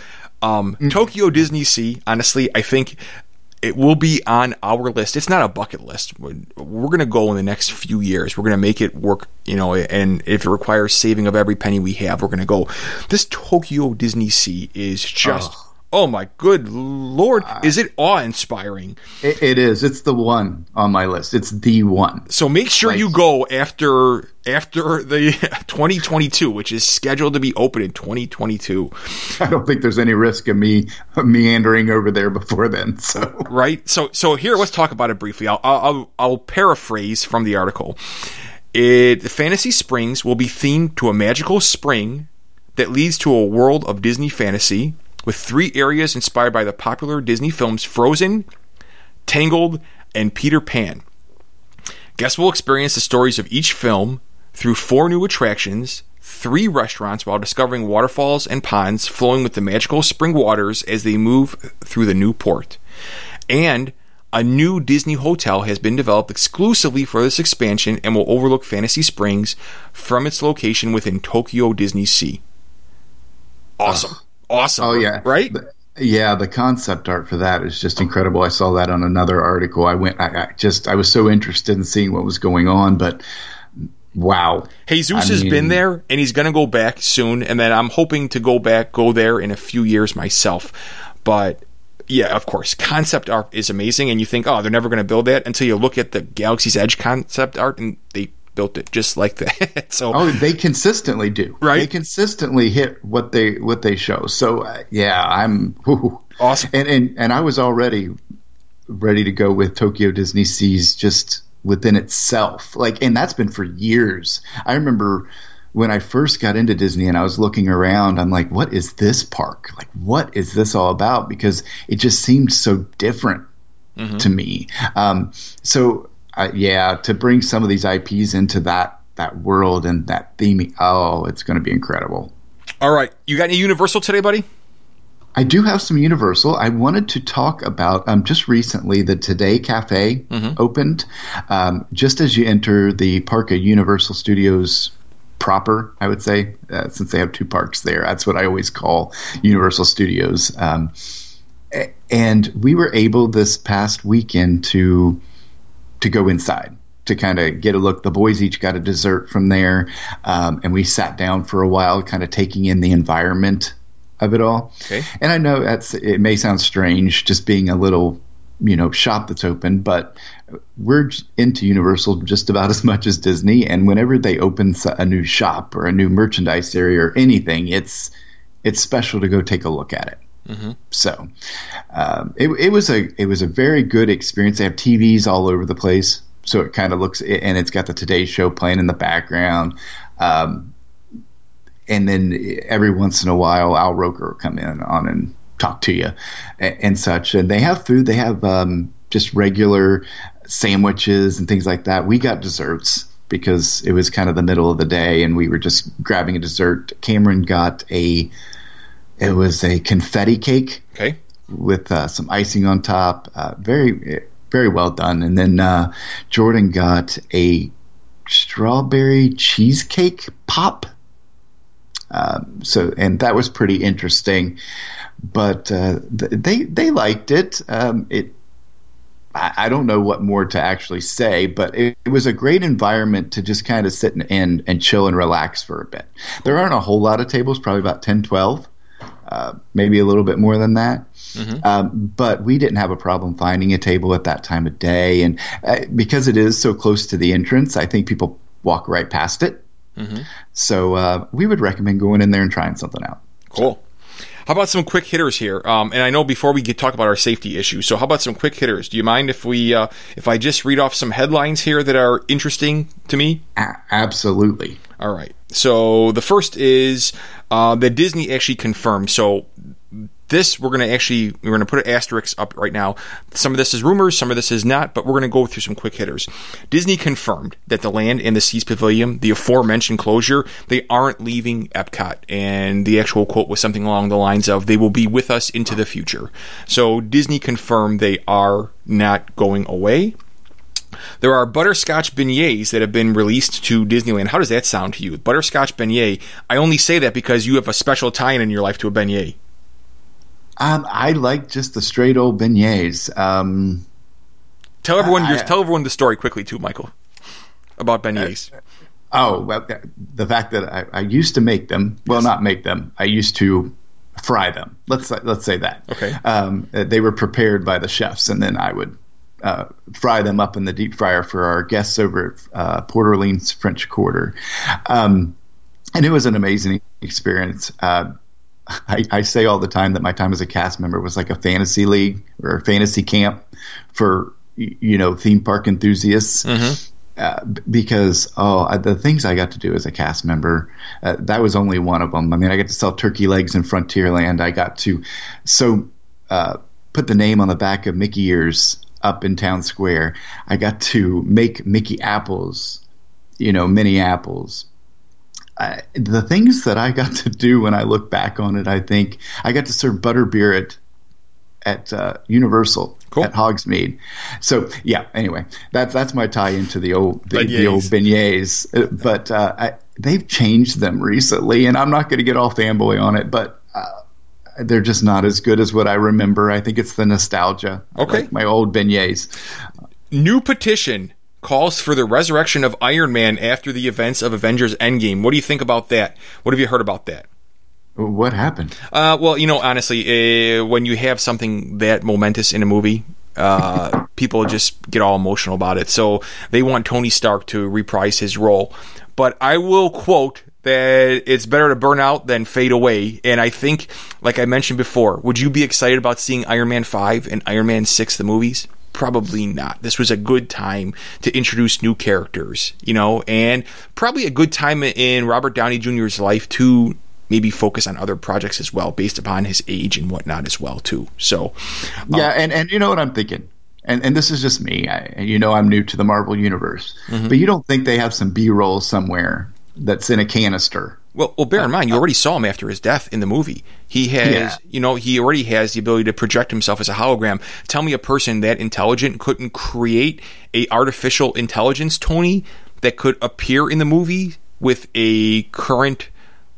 Tokyo Disney Sea, honestly, I think it will be on our list. It's not a bucket list. We're going to go in the next few years. We're going to make it work, and if it requires saving of every penny we have, we're going to go. This Tokyo Disney Sea is just, oh my good Lord, is it awe-inspiring? It is. It's the one on my list. It's the one. So make sure you go after the 2022, which is scheduled to be open in 2022. I don't think there's any risk of me meandering over there before then. So right. So here, let's talk about it briefly. I'll paraphrase from the article. The Fantasy Springs will be themed to a magical spring that leads to a world of Disney fantasy, with 3 areas inspired by the popular Disney films Frozen, Tangled, and Peter Pan. Guests will experience the stories of each film through 4 new attractions, 3 restaurants, while discovering waterfalls and ponds flowing with the magical spring waters as they move through the new port. And a new Disney hotel has been developed exclusively for this expansion and will overlook Fantasy Springs from its location within Tokyo Disney Sea. Awesome. Awesome. Oh, yeah. Right? The concept art for that is just incredible. I saw that on another article. I was so interested in seeing what was going on, but wow. Jesus has been there, and he's going to go back soon, and then I'm hoping to go there in a few years myself. But yeah, of course, concept art is amazing, and you think, oh, they're never going to build that until you look at the Galaxy's Edge concept art, and they built it just like that. So they consistently do. Right? They consistently hit what they show. So I'm awesome. And I was already ready to go with Tokyo Disney Seas just within itself. And that's been for years. I remember when I first got into Disney and I was looking around, I'm like, what is this park? What is this all about? Because it just seemed so different to me. To bring some of these IPs into that world and that theme, it's going to be incredible. All right. You got any Universal today, buddy? I do have some Universal. I wanted to talk about just recently the Today Cafe opened. Just as you enter the park at Universal Studios proper, I would say, since they have 2 parks there. That's what I always call Universal Studios. And we were able this past weekend to go inside to kind of get a look. The boys each got a dessert from there, and we sat down for a while kind of taking in the environment of it all. Okay. And I know it may sound strange just being a little shop that's open, but we're into Universal just about as much as Disney, and whenever they open a new shop or a new merchandise area or anything, it's special to go take a look at it. So it was a very good experience. They have TVs all over the place, so it kind of looks, and it's got the Today Show playing in the background. And then every once in a while, Al Roker will come on and talk to you and such. And they have food. They have just regular sandwiches and things like that. We got desserts because it was kind of the middle of the day, and we were just grabbing a dessert. Cameron got It was a confetti cake, with some icing on top. Very, very well done. And then Jordan got a strawberry cheesecake pop. And that was pretty interesting. But they liked it. I don't know what more to actually say, but it was a great environment to just kind of sit and chill and relax for a bit. There aren't a whole lot of tables, probably about 10, 12. Maybe a little bit more than that. But we didn't have a problem finding a table at that time of day. And because it is so close to the entrance, I think people walk right past it. So we would recommend going in there and trying something out. Cool. How about some quick hitters here? And I know before we talk about our safety issues, so how about some quick hitters? Do you mind if I just read off some headlines here that are interesting to me? Absolutely. All right. So the first is that Disney actually confirmed. So This, we're going to put an asterisk up right now. Some of this is rumors, some of this is not, but we're going to go through some quick hitters. Disney confirmed that the Land and the Seas Pavilion, the aforementioned closure, they aren't leaving Epcot. And the actual quote was something along the lines of, they will be with us into the future. So Disney confirmed they are not going away. There are butterscotch beignets that have been released to Disneyland. How does that sound to you? Butterscotch beignet. I only say that because you have a special tie-in in your life to a beignet. I like just the straight old beignets. Tell everyone the story quickly too, Michael, about beignets. Well, the fact that I used to make them. Well, not make them. I used to fry them. Let's say that. Okay. They were prepared by the chefs, and then I would fry them up in the deep fryer for our guests over at Port Orleans French Quarter. And it was an amazing experience. I say all the time that my time as a cast member was like a fantasy league or a fantasy camp for, theme park enthusiasts. Because the things I got to do as a cast member, that was only one of them. I mean, I got to sell turkey legs in Frontierland. I got to put the name on the back of Mickey ears up in Town Square. I got to make Mickey apples, mini apples. The things that I got to do when I look back on it, I think I got to serve butterbeer at Universal. Cool. At Hogsmeade. So yeah. Anyway, that's my tie into the old beignets. But they've changed them recently, and I'm not going to get all fanboy on it, but they're just not as good as what I remember. I think it's the nostalgia. Okay. Like my old beignets. New petition calls for the resurrection of Iron Man after the events of Avengers Endgame. What do you think about that? What have you heard about that? What happened? Well, honestly, when you have something that momentous in a movie, people just get all emotional about it. So they want Tony Stark to reprise his role. But I will quote that it's better to burn out than fade away. And I think, like I mentioned before, would you be excited about seeing Iron Man 5 and Iron Man 6, the movies? Probably not. This was a good time to introduce new characters, and probably a good time in Robert Downey Jr.'s life to maybe focus on other projects as well, based upon his age and whatnot as well, too. So, yeah, and you know what I'm thinking? And this is just me. I'm new to the Marvel Universe. But you don't think they have some B-roll somewhere that's in a canister? Well, bear in mind, you already saw him after his death in the movie. He has, he already has the ability to project himself as a hologram. Tell me a person that intelligent couldn't create a artificial intelligence, Tony, that could appear in the movie with a current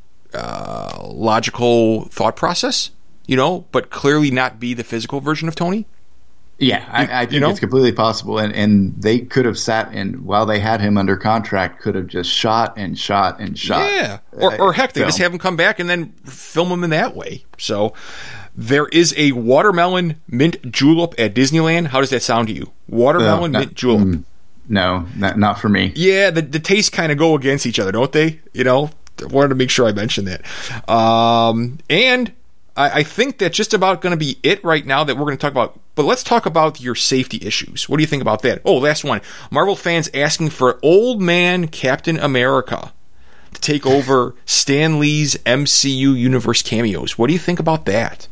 logical thought process, but clearly not be the physical version of Tony? Yeah, I think it's completely possible, and they could have sat and while they had him under contract, could have just shot and shot and shot. Yeah, or heck, they just have him come back and then film him in that way. So there is a watermelon mint julep at Disneyland. How does that sound to you? Watermelon mint julep. No, not for me. Yeah, the tastes kind of go against each other, don't they? I wanted to make sure I mentioned that. And I think that's just about going to be it right now that we're going to talk about. But let's talk about your safety issues. What do you think about that? Oh, last one. Marvel fans asking for old man Captain America to take over Stan Lee's MCU universe cameos. What do you think about that?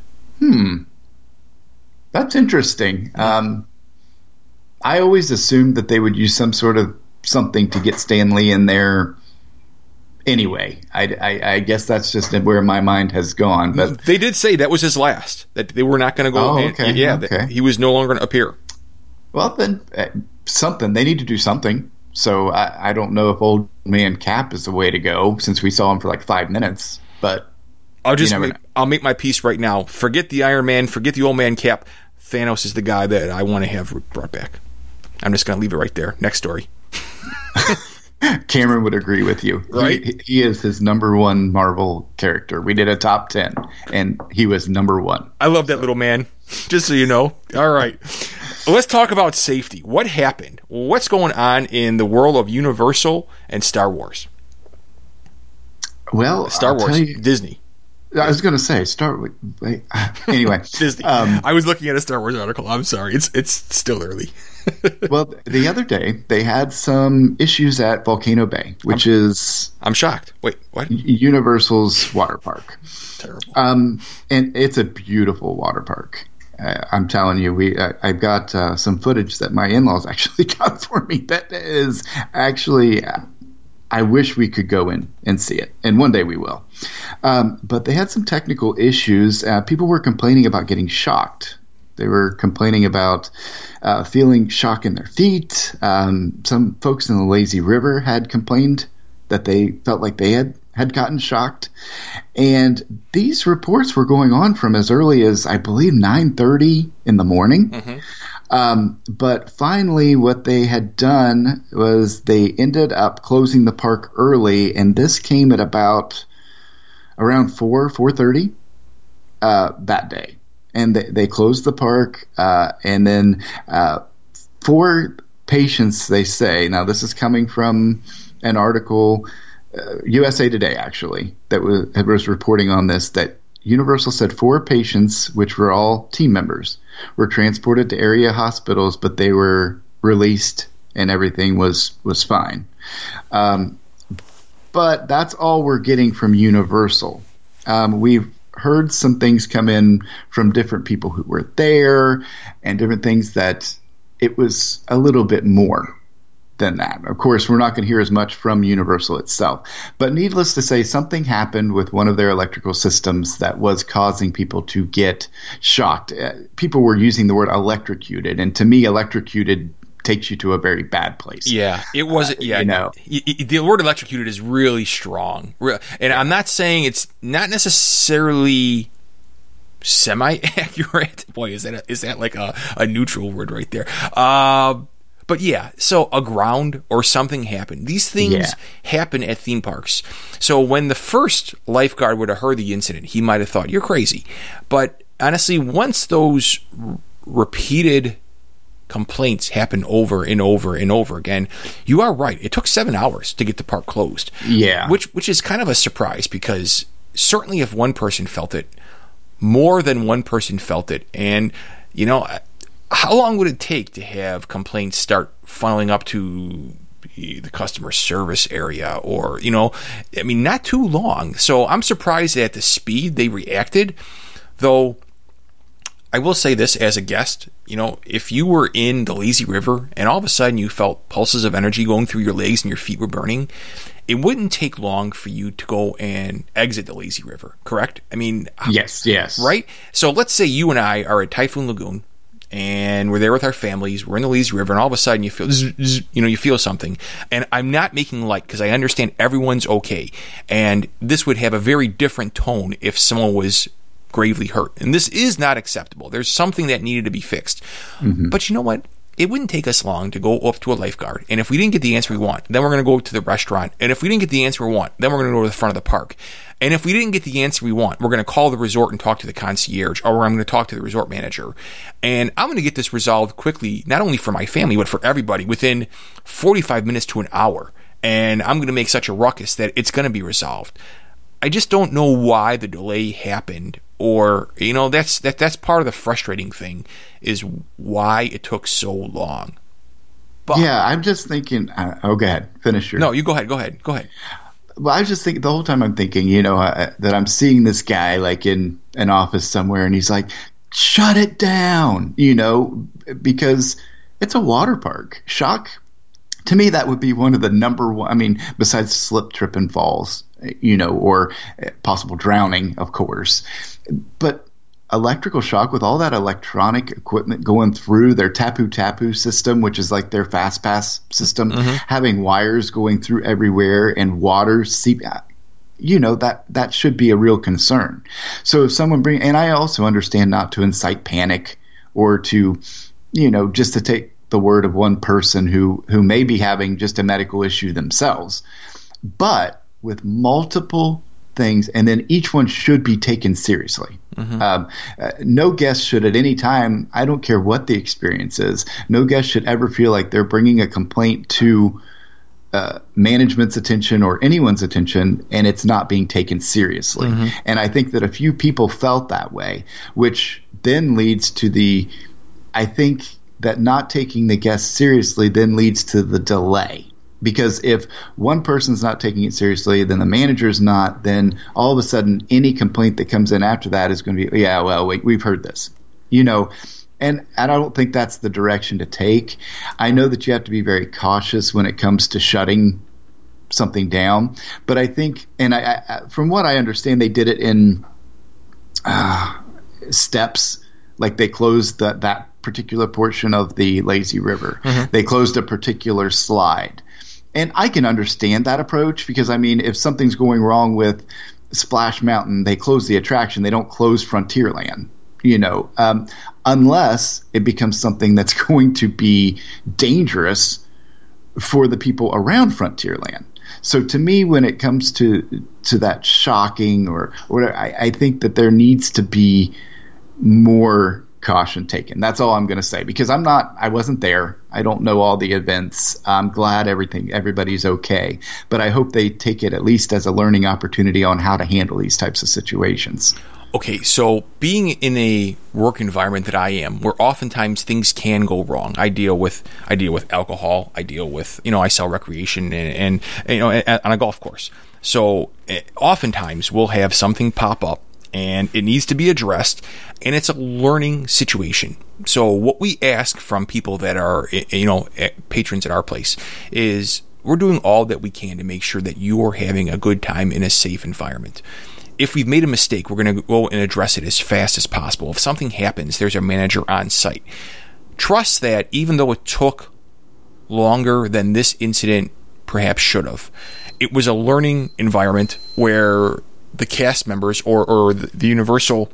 That's interesting. I always assumed that they would use some sort of something to get Stan Lee in there. Anyway, I guess that's just where my mind has gone. But they did say that was his last. That they were not going to go. Oh, okay. That he was no longer going to appear. Well, then something they need to do something. So I don't know if Old Man Cap is the way to go since we saw him for like 5 minutes. But I'll make my piece right now. Forget the Iron Man. Forget the Old Man Cap. Thanos is the guy that I want to have brought back. I'm just going to leave it right there. Next story. Cameron would agree with you. Right? He is his number one Marvel character. We did a top 10, and he was number one. I love that little man, just so you know. All right. Let's talk about safety. What happened? What's going on in the world of Universal and Star Wars? Well, Star Wars, Disney. I was going to say anyway. Disney. I was looking at a Star Wars article. I'm sorry. It's still early. Well, the other day they had some issues at Volcano Bay, which is I'm shocked. Wait, what? Universal's water park. Terrible. And it's a beautiful water park. I'm telling you, I've got some footage that my in-laws actually got for me. That is actually, I wish we could go in and see it, and one day we will. But they had some technical issues. People were complaining about getting shocked. They were complaining about feeling shock in their feet. Some folks in the Lazy River had complained that they felt like they had gotten shocked. And these reports were going on from as early as, I believe, 9:30 in the morning. Mm-hmm. But finally, what they had done was they ended up closing the park early, and this came at about around 4:30 that day. And they closed the park, and then 4 patients, they say, now this is coming from an article, USA Today actually, that was reporting on this, that Universal said 4 patients, which were all team members, were transported to area hospitals, but they were released and everything was fine. But that's all we're getting from Universal. We've heard some things come in from different people who were there and different things that it was a little bit more than that. Of course, we're not going to hear as much from Universal itself. But needless to say, something happened with one of their electrical systems that was causing people to get shocked. People were using the word electrocuted, and to me, electrocuted takes you to a very bad place. Yeah, it was. Yeah, the word electrocuted is really strong, and I'm not saying it's not necessarily semi-accurate. Boy, is that like a neutral word right there? But yeah, so a ground or something happened. These things happen at theme parks. So when the first lifeguard would have heard the incident, he might have thought, you're crazy. But honestly, once those repeated complaints happen over and over and over again, you are right. It took 7 hours to get the park closed. Yeah. Which is kind of a surprise, because certainly if one person felt it, more than one person felt it. And, you know, how long would it take to have complaints start funneling up to the customer service area? Or, you know, I mean, not too long. So I'm surprised at the speed they reacted, though. I will say this as a guest, you know, if you were in the Lazy River and all of a sudden you felt pulses of energy going through your legs and your feet were burning, it wouldn't take long for you to go and exit the Lazy River, correct? I mean, yes. Right? So let's say you and I are at Typhoon Lagoon and we're there with our families, we're in the Lazy River, and all of a sudden you feel, you feel something. And I'm not making light, because I understand everyone's okay. And this would have a very different tone if someone was gravely hurt. And this is not acceptable. There's something that needed to be fixed. Mm-hmm. But you know what? It wouldn't take us long to go up to a lifeguard. And if we didn't get the answer we want, then we're going to go to the restaurant. And if we didn't get the answer we want, then we're going to go to the front of the park. And if we didn't get the answer we want, we're going to call the resort and talk to the concierge, or I'm going to talk to the resort manager. And I'm going to get this resolved quickly, not only for my family, but for everybody, within 45 minutes to an hour. And I'm going to make such a ruckus that it's going to be resolved. I just don't know why the delay happened, or, you know, that's part of the frustrating thing, is why it took so long. But, yeah, I'm just thinking. Go ahead, finish your. No, you go ahead. Well, I was just thinking the whole time. I'm thinking, you know, that I'm seeing this guy like in an office somewhere, and he's like, "Shut it down," you know, because it's a water park. Shock. To me, that would be one of the number one. I mean, besides slip, trip, and falls, you know, or possible drowning, of course. But electrical shock, with all that electronic equipment going through their Tapu system, which is like their Fast Pass system, having wires going through everywhere and water seep, you know, that should be a real concern. So if someone and I also understand not to incite panic or to, you know, just to take the word of one person who may be having just a medical issue themselves, but with multiple things, and then each one should be taken seriously. No guest should at any time, I don't care what the experience is, no guest should ever feel like they're bringing a complaint to management's attention or anyone's attention and it's not being taken seriously. And I think that a few people felt that way, which then leads to I think that not taking the guests seriously then leads to the delay. Because if one person's not taking it seriously, then the manager's not, then all of a sudden any complaint that comes in after that is going to be, yeah, well, we've heard this. And I don't think that's the direction to take. I know that you have to be very cautious when it comes to shutting something down. But I think, and I from what I understand, they did it in steps. Like they closed that particular portion of the lazy river. Mm-hmm. They closed a particular slide. And I can understand that approach because, I mean, if something's going wrong with Splash Mountain, they close the attraction. They don't close Frontierland, unless it becomes something that's going to be dangerous for the people around Frontierland. So to me, when it comes to that shocking or whatever, I think that there needs to be more caution taken. That's all I'm going to say because I wasn't there. I don't know all the events. I'm glad everybody's okay, but I hope they take it at least as a learning opportunity on how to handle these types of situations. Okay, so being in a work environment that I am, where oftentimes things can go wrong. I deal with alcohol. I deal with, I sell recreation and on a golf course. So oftentimes we'll have something pop up and it needs to be addressed, and it's a learning situation. So what we ask from people that are, patrons at our place is we're doing all that we can to make sure that you are having a good time in a safe environment. If we've made a mistake, we're going to go and address it as fast as possible. If something happens, there's a manager on site. Trust that even though it took longer than this incident perhaps should have, it was a learning environment where the cast members or the Universal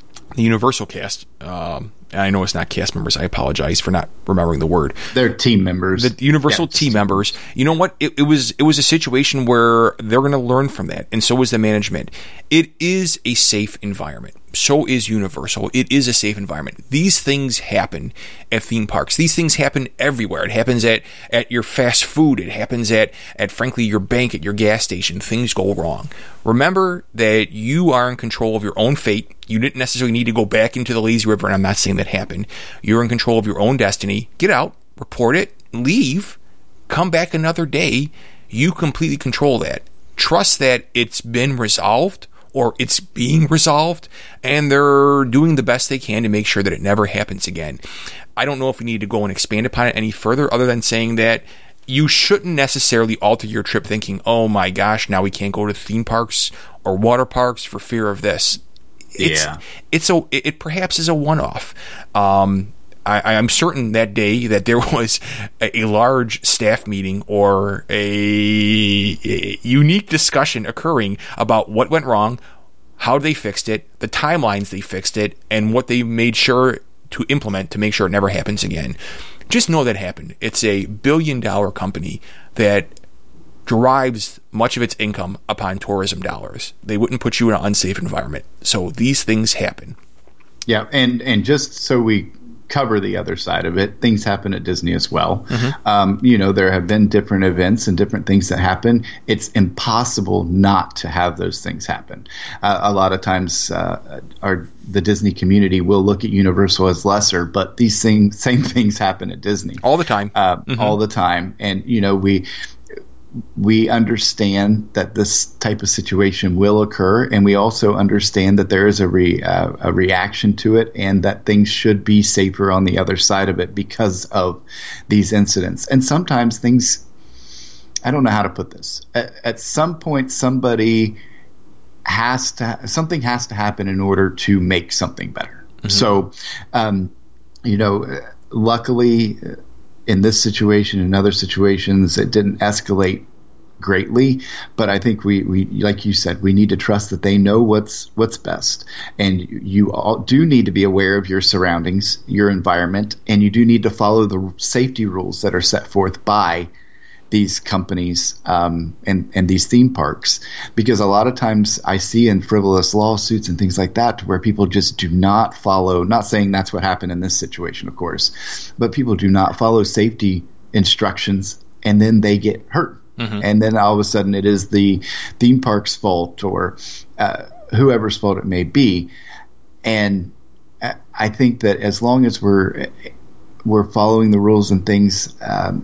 cast, and I know it's not cast members. I apologize for not remembering the word. They're team members. The Universal team members. You know what? It was a situation where they're going to learn from that, and so is the management. It is a safe environment. So is Universal. It is a safe environment. These things happen at theme parks. These things happen everywhere. It happens at your fast food. It happens at frankly, your bank, at your gas station. Things go wrong. Remember that you are in control of your own fate. You didn't necessarily need to go back into the lazy river, and I'm not saying that happened. You're in control of your own destiny. Get out, report it, leave, come back another day. You completely control that. Trust that it's been resolved, or it's being resolved, and they're doing the best they can to make sure that it never happens again. I don't know if we need to go and expand upon it any further other than saying that you shouldn't necessarily alter your trip thinking, oh my gosh, now we can't go to theme parks or water parks for fear of this. It perhaps is a one-off. I'm certain that day that there was a large staff meeting or a unique discussion occurring about what went wrong, how they fixed it, the timelines they fixed it, and what they made sure to implement to make sure it never happens again. Just know that happened. It's a billion-dollar company that derives much of its income upon tourism dollars. They wouldn't put you in an unsafe environment. So these things happen. Yeah, and just so we cover the other side of it, things happen at Disney as well. Mm-hmm. There have been different events and different things that happen. It's impossible not to have those things happen. A lot of times the Disney community will look at Universal as lesser, but these same things happen at Disney. All the time. All the time. And, we understand that this type of situation will occur, and we also understand that there is a reaction to it, and that things should be safer on the other side of it because of these incidents. And sometimes things, I don't know how to put this. At some point, something has to happen in order to make something better. Mm-hmm. So, luckily, in this situation and other situations, it didn't escalate greatly, but I think we like you said, we need to trust that they know what's best, and you all do need to be aware of your surroundings, your environment, and you do need to follow the safety rules that are set forth by these companies and these theme parks, because a lot of times I see in frivolous lawsuits and things like that where people just do not follow, not saying that's what happened in this situation, of course, but people do not follow safety instructions and then they get hurt. Mm-hmm. And then all of a sudden it is the theme park's fault or whoever's fault it may be. And I think that as long as we're we're following the rules and things,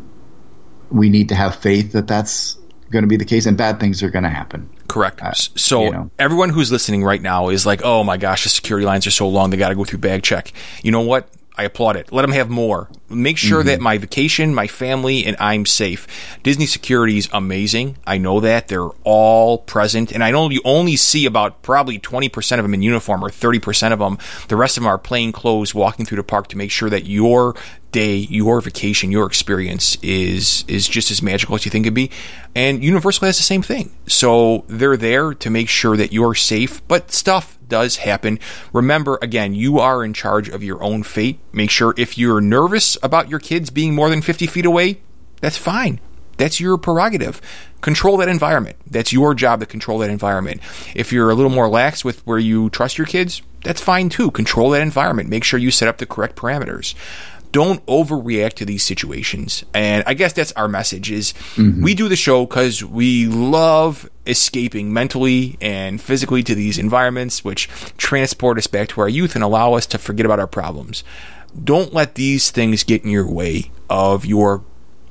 we need to have faith that that's going to be the case, and bad things are going to happen. Correct. So everyone who's listening right now is like, oh my gosh, the security lines are so long, they got to go through bag check. You know what? I applaud it. Let them have more. Make sure that my vacation, my family, and I'm safe. Disney security is amazing. I know that. They're all present. And I know you only see about probably 20% of them in uniform or 30% of them. The rest of them are plain clothes walking through the park to make sure that your day, your vacation, your experience is just as magical as you think it'd be. And Universal has the same thing. So they're there to make sure that you're safe, but stuff does happen. Remember, again, you are in charge of your own fate. Make sure if you're nervous about your kids being more than 50 feet away, that's fine. That's your prerogative. Control that environment. That's your job to control that environment. If you're a little more lax with where you trust your kids, that's fine too. Control that environment. Make sure you set up the correct parameters. Don't overreact to these situations. And I guess that's our message is we do the show because we love escaping mentally and physically to these environments, which transport us back to our youth and allow us to forget about our problems. Don't let these things get in your way of your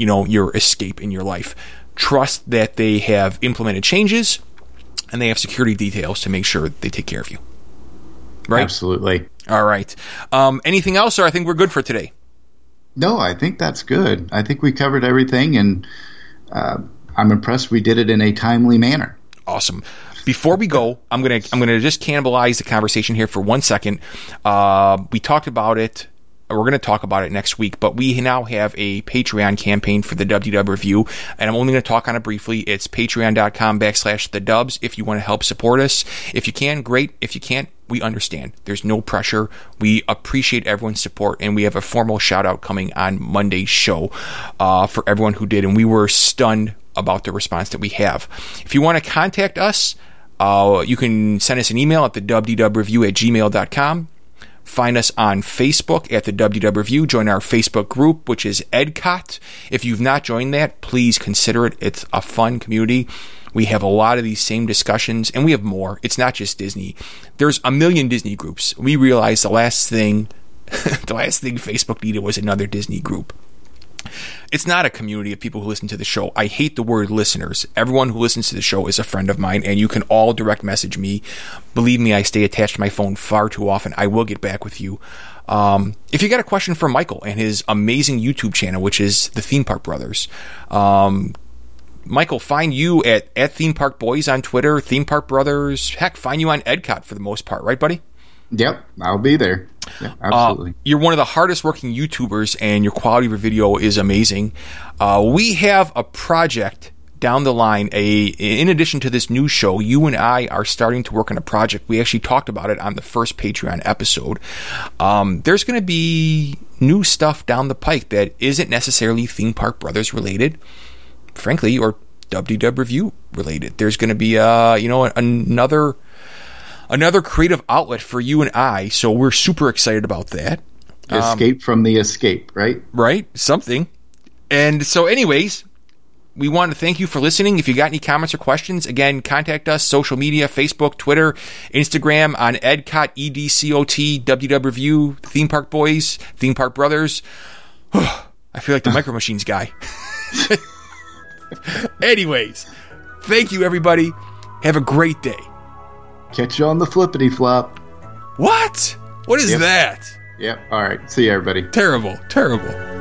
escape in your life. Trust that they have implemented changes and they have security details to make sure they take care of you. Right? Absolutely. All right. Anything else, or I think we're good for today? No, I think that's good. I think we covered everything, and I'm impressed we did it in a timely manner. Awesome. Before we go, I'm gonna just cannibalize the conversation here for 1 second. We talked about it. We're going to talk about it next week, but we now have a Patreon campaign for the WDW Review, and I'm only going to talk on it briefly. It's patreon.com/thedubs if you want to help support us. If you can, great. If you can't, we understand. There's no pressure. We appreciate everyone's support, and we have a formal shout-out coming on Monday's show for everyone who did, and we were stunned about the response that we have. If you want to contact us, you can send us an email at thewdwreview@gmail.com. Find us on Facebook at the WDW Review. Join our Facebook group, which is EDCOT. If you've not joined that, please consider it. It's a fun community. We have a lot of these same discussions, and we have more. It's not just Disney. There's a million Disney groups. We realized the last thing Facebook needed was another Disney group. It's not a community of people who listen to the show. I hate the word listeners. Everyone who listens to the show is a friend of mine, and you can all direct message me. Believe me, I stay attached to my phone far too often. I will get back with you. If you got a question for Michael and his amazing YouTube channel, which is the Theme Park Brothers, Michael, find you at Theme Park Boys on Twitter, Theme Park Brothers. Heck, find you on EDCOT for the most part, right, buddy? Yep, I'll be there. Yeah, absolutely. You're one of the hardest working YouTubers, and your quality of your video is amazing. We have a project down the line. In addition to this new show, you and I are starting to work on a project. We actually talked about it on the first Patreon episode. There's going to be new stuff down the pike that isn't necessarily Theme Park Brothers related, frankly, or WDW Review related. There's going to be another creative outlet for you and I, so we're super excited about that. Escape from the escape, right? Right, something. And so anyways, we want to thank you for listening. If you got any comments or questions, again, contact us, social media, Facebook, Twitter, Instagram, on EDCOT, EDCOT, WDW Review, Theme Park Boys, Theme Park Brothers. I feel like the Micro Machines guy. Anyways, thank you, everybody. Have a great day. Catch you on the flippity flop. What? What is that? Yep. All right. See you, everybody. Terrible.